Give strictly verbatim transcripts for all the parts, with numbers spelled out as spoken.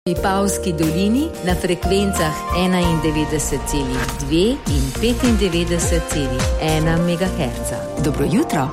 V Vipavski dolini na frekvencah enaindevetdeset celih dve in petindevetdeset celih ena megaherca. Dobro jutro.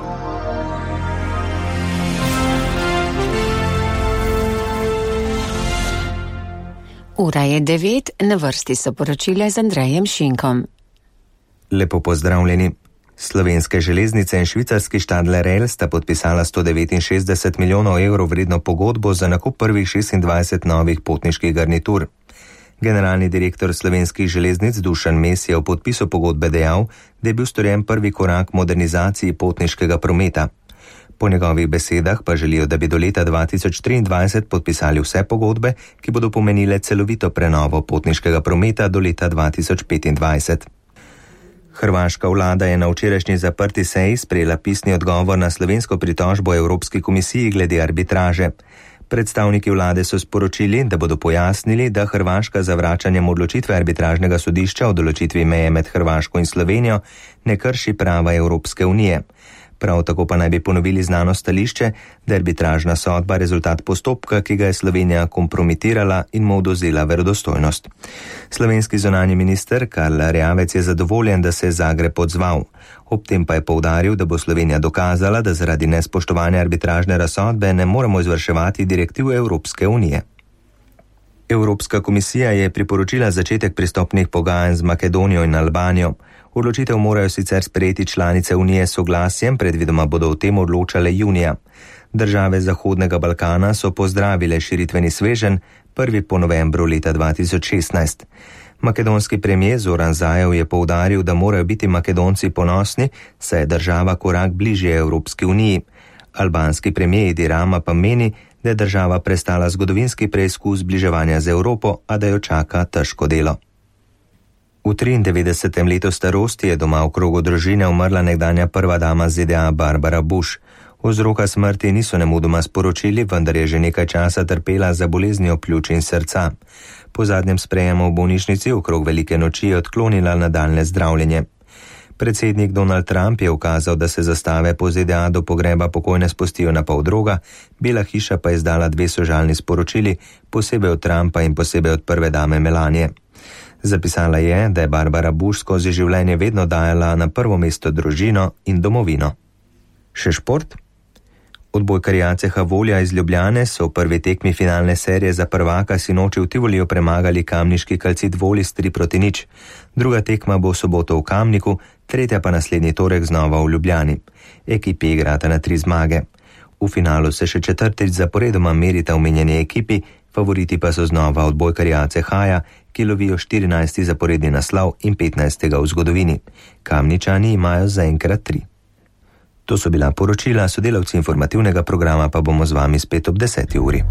Ura je devet, na vrsti so poročile z Andrejem Šinkom. Lepo pozdravljeni. Slovenske železnice in švicarski Stadler Rail sta podpisala sto devetinšestdeset milijonov evrov vredno pogodbo za nakup prvih šestindvajset novih potniških garnitur. Generalni direktor slovenskih železnic Dušan Mes je v podpisu pogodbe dejal, da je bil storjen prvi korak modernizaciji potniškega prometa. Po njegovih besedah pa želijo, da bi do leta dva tisoč triindvajset podpisali vse pogodbe, ki bodo pomenile celovito prenovo potniškega prometa do leta dva tisoč petindvajset. Hrvaška vlada je na včerajšnji zaprti seji sprejela pisni odgovor na slovensko pritožbo Evropski komisiji glede arbitraže. Predstavniki vlade so sporočili, da bodo pojasnili, da Hrvaška z zavračanjem odločitve arbitražnega sodišča o določitvi meje med Hrvaško in Slovenijo ne krši prava Evropske unije. Prav tako pa naj bi ponovili znano stališče, da je arbitražna sodba rezultat postopka, ki ga je Slovenija kompromitirala in mu odvzela verodostojnost. Slovenski zunanji minister Karl Erjavec je zadovoljen, da se je Zagreb odzval. Ob tem pa je poudaril, da bo Slovenija dokazala, da zaradi nespoštovanja arbitražne razsodbe ne moremo izvrševati direktiv Evropske unije. Evropska komisija je priporočila začetek pristopnih pogajanj z Makedonijo in Albanijo. Odločitev morajo sicer sprejeti članice Unije s soglasjem, predvidoma bodo o tem odločale junija. Države Zahodnega Balkana so pozdravile širitveni sveženj, prvi po novembru leta dva tisoč šestnajst. Makedonski premijer Zoran Zaev je poudaril, da morajo biti Makedonci ponosni, saj je država korak bližje Evropski uniji. Albanski premijer Edi Rama pa meni, da je država prestala zgodovinski preizkus zbliževanja z Evropo, a da jo čaka težko delo. V triindevetdesetem letu starosti je doma v krogu družine umrla nekdanja prva dama Z D A Barbara Bush. Vzroka smrti niso nemudoma sporočili, vendar je že nekaj časa trpela za boleznijo pljuč in srca. Po zadnjem sprejemu v bolnišnici okrog velike noči je odklonila nadaljne zdravljenje. Predsednik Donald Trump je ukazal, da se zastave po Z D A do pogreba pokojne spustijo na pol droga, Bela hiša pa je izdala dve sožalni sporočili, posebej od Trumpa in posebej od prve dame Melanie. Zapisala je, da je Barbara Bush skozi življenje vedno dajala na prvo mesto družino in domovino. Še šport? Odbojkarji C H Volja iz Ljubljane so v prvi tekmi finalne serije za prvaka sinoči v Tivoliju premagali kamniški Calcit Volis tri proti nič. Druga tekma bo v soboto v Kamniku, tretja pa naslednji torek znova v Ljubljani. Ekipi igrata na tri zmage. V finalu se še četrtič zaporedoma merita omenjeni ekipi, favoriti pa so znova odbojkarji A C H-ja, ki lovijo štirinajsti zaporedni naslov in petnajstega v zgodovini. Kamničani imajo zaenkrat tri. To so bila poročila, sodelavci informativnega programa pa bomo z vami spet ob deseti uri.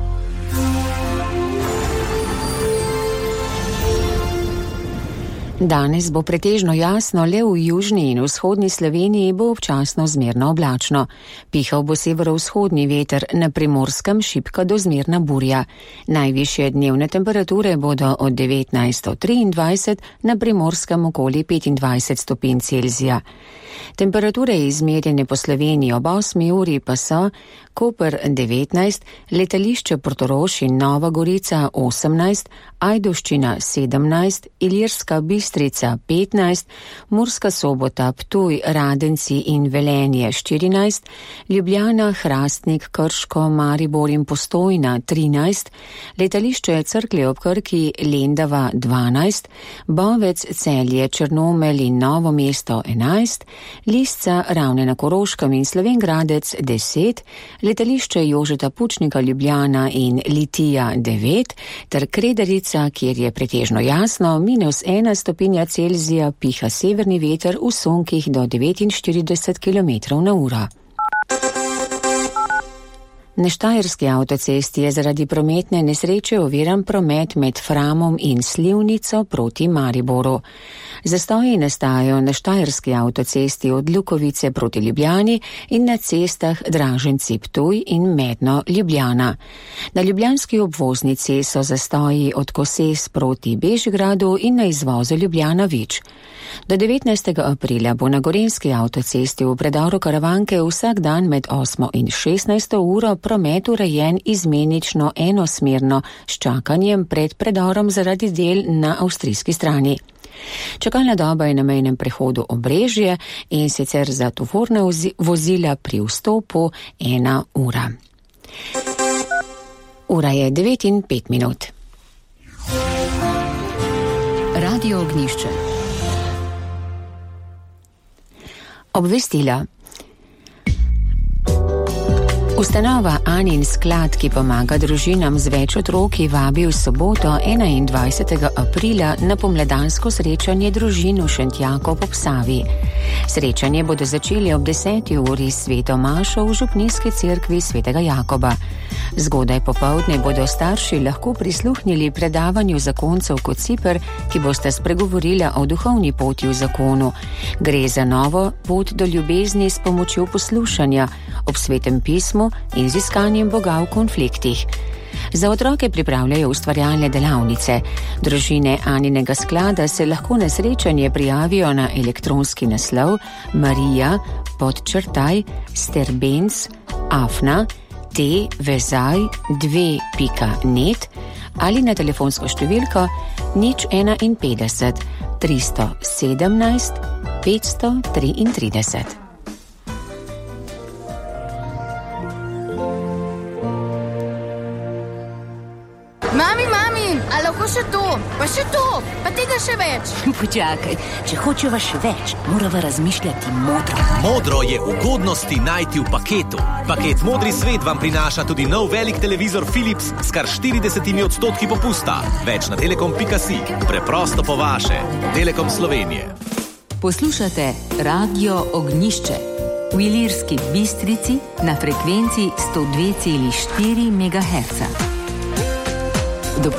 Danes bo pretežno jasno, le v južni in vzhodni Sloveniji bo občasno zmerno oblačno. Pihal bo severovzhodni veter, na Primorskem šibka do zmerna burja. Najvišje dnevne temperature bodo od devetnajst do triindvajset, na Primorskem okoli petindvajset stopinj Celzija. Temperature izmerjene po Sloveniji ob osmi uri pa so Koper devetnajst, letališče Portorož in Nova Gorica osemnajst, Ajdovščina sedemnajst, Ilirska Bistrica petnajst, Murska Sobota, Ptuj, Radenci in Velenje štirinajst, Ljubljana, Hrastnik, Krško, Maribor in Postojna trinajst, letališče Cerklje ob Krki, Lendava dvanajst, Bovec, Celje, Črnomelj in Novo mesto enajst, Lisca, Ravne na Koroškem in Slovenj Gradec deset, letališče Jožeta Pučnika Ljubljana in Litija devet, ter Kredarica, kjer je pretežno jasno, minus ena stopinja Celzija, piha severni veter v sunkih do devetinštirideset kilometrov na uro. Na Štajerski avtocesti je zaradi prometne nesreče oviran promet med Framom in Slivnico proti Mariboru. Zastoji nastajajo na Štajerski avtocesti od Lukovice proti Ljubljani in na cestah Draženci Ptuj in Medno Ljubljana. Na ljubljanski obvoznici so zastoji od Koses proti Bežigradu in na izvozu Ljubljana Vič. Do devetnajstega aprila bo na Gorenjski avtocesti v predoru Karavanke vsak dan med osmo in šestnajsto uro promet urejen izmenično enosmerno s čakanjem pred predorom zaradi del na avstrijski strani. Čakalna doba je na mejnem prehodu Obrežje in sicer za tovorna vozila pri vstopu ena ura. Ura je devet in pet minut. Radio Ognjišče. Obvestila. Ustanova Anin sklad, ki pomaga družinam z več otroki, vabi v soboto enaindvajsetega aprila na pomladansko srečanje družin v Šentjaku ob Savi. Srečanje bodo začeli ob deseti uri s sveto mašo v župnijski cerkvi svetega Jakoba. Zgodaj popoldne bodo starši lahko prisluhnili predavanju zakoncev kot Ciper, ki bosta spregovorila o duhovni poti v zakonu. Gre za novo pot do ljubezni s pomočjo poslušanja ob svetem pismu in z iskanjem Boga v konfliktih. Za otroke pripravljajo ustvarjalne delavnice. Družine Aninega sklada se lahko na srečanje prijavijo na elektronski naslov marija podčrtaj sterbenc afna t vezaj dve pika net ali na telefonsko številko nič enainpetdeset tristo sedemnajst petsto triintrideset. Mami, mami, a lahko še to, pa še to, pa tega še več. Počakaj, če hočeva še več, morava razmišljati modro. Modro je ugodnosti najti v paketu. Paket Modri svet vam prinaša tudi nov velik televizor Philips s kar štiridesetimi odstotki popusta. Več na telekom pika si. Preprosto po vaše. Telekom Slovenije. Poslušate Radio Ognjišče v Ilirski Bistrici na frekvenci sto dve cela štiri megaherca.